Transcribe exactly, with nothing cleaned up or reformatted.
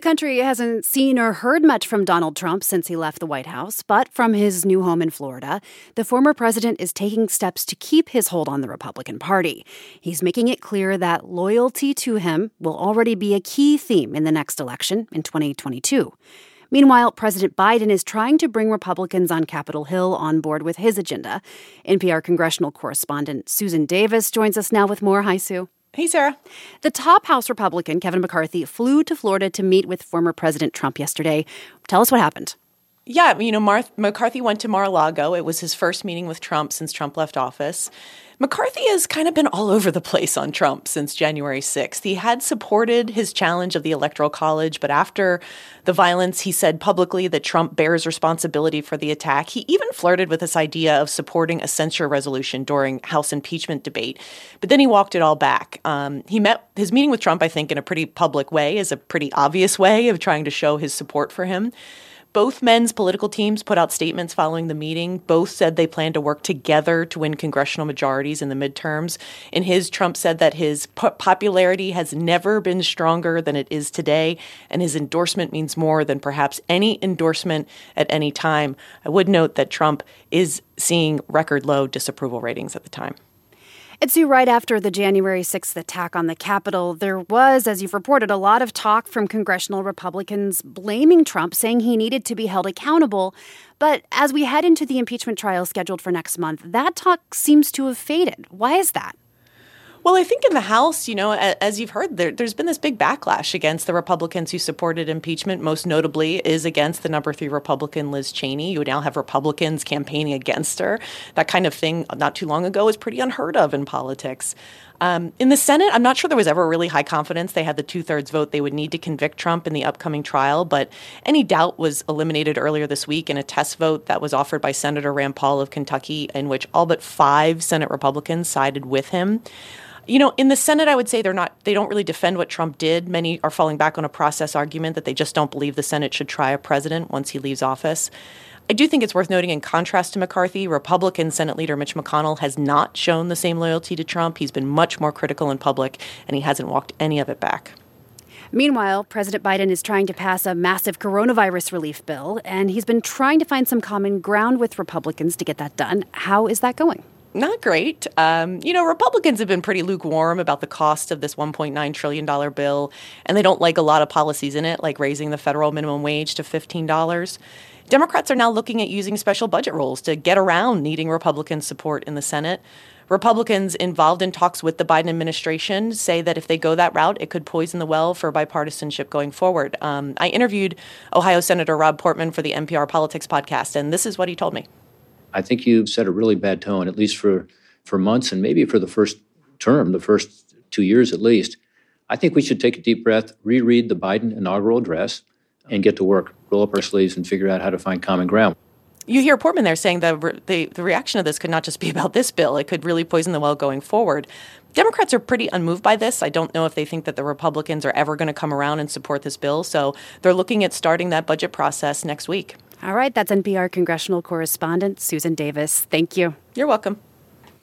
The country hasn't seen or heard much from Donald Trump since he left the White House, but from his new home in Florida, the former president is taking steps to keep his hold on the Republican Party. He's making it clear that loyalty to him will already be a key theme in the next election in twenty twenty-two. Meanwhile, President Biden is trying to bring Republicans on Capitol Hill on board with his agenda. N P R congressional correspondent Susan Davis joins us now with more. Hi, Sue. Hey, Sarah. The top House Republican, Kevin McCarthy, flew to Florida to meet with former President Trump yesterday. Tell us what happened. Yeah, you know, Mar- McCarthy went to Mar-a-Lago. It was his first meeting with Trump since Trump left office. McCarthy has kind of been all over the place on Trump since January sixth. He had supported his challenge of the Electoral College, but after the violence, he said publicly that Trump bears responsibility for the attack. He even flirted with this idea of supporting a censure resolution during House impeachment debate, but then he walked it all back. Um, he met his meeting with Trump, I think, in a pretty public way, is a pretty obvious way of trying to show his support for him. Both men's political teams put out statements following the meeting. Both said they plan to work together to win congressional majorities in the midterms. In his, Trump said that his popularity has never been stronger than it is today, and his endorsement means more than perhaps any endorsement at any time. I would note that Trump is seeing record low disapproval ratings at the time. It's right after the January sixth attack on the Capitol, there was, as you've reported, a lot of talk from congressional Republicans blaming Trump, saying he needed to be held accountable. But as we head into the impeachment trial scheduled for next month, that talk seems to have faded. Why is that? Well, I think in the House, you know, as you've heard, there, there's been this big backlash against the Republicans who supported impeachment. Most notably is against the number three Republican, Liz Cheney. You would now have Republicans campaigning against her. That kind of thing not too long ago was pretty unheard of in politics. Um, in the Senate, I'm not sure there was ever really high confidence they had the two-thirds vote they would need to convict Trump in the upcoming trial, but any doubt was eliminated earlier this week in a test vote that was offered by Senator Rand Paul of Kentucky, in which all but five Senate Republicans sided with him. You know, in the Senate, I would say they're not, they don't really defend what Trump did. Many are falling back on a process argument that they just don't believe the Senate should try a president once he leaves office. I do think it's worth noting, in contrast to McCarthy, Republican Senate Leader Mitch McConnell has not shown the same loyalty to Trump. He's been much more critical in public, and he hasn't walked any of it back. Meanwhile, President Biden is trying to pass a massive coronavirus relief bill, and he's been trying to find some common ground with Republicans to get that done. How is that going? Not great. Um, you know, Republicans have been pretty lukewarm about the cost of this one point nine trillion dollars bill, and they don't like a lot of policies in it, like raising the federal minimum wage to fifteen dollars. Democrats are now looking at using special budget rules to get around needing Republican support in the Senate. Republicans involved in talks with the Biden administration say that if they go that route, it could poison the well for bipartisanship going forward. Um, I interviewed Ohio Senator Rob Portman for the N P R Politics podcast, and this is what he told me. I think you've set a really bad tone, at least for, for months and maybe for the first term, the first two years at least. I think we should take a deep breath, reread the Biden inaugural address, and get to work, roll up our sleeves and figure out how to find common ground. You hear Portman there saying that re- the, the reaction of this could not just be about this bill. It could really poison the well going forward. Democrats are pretty unmoved by this. I don't know if they think that the Republicans are ever going to come around and support this bill. So they're looking at starting that budget process next week. All right. That's N P R congressional correspondent Susan Davis. Thank you. You're welcome.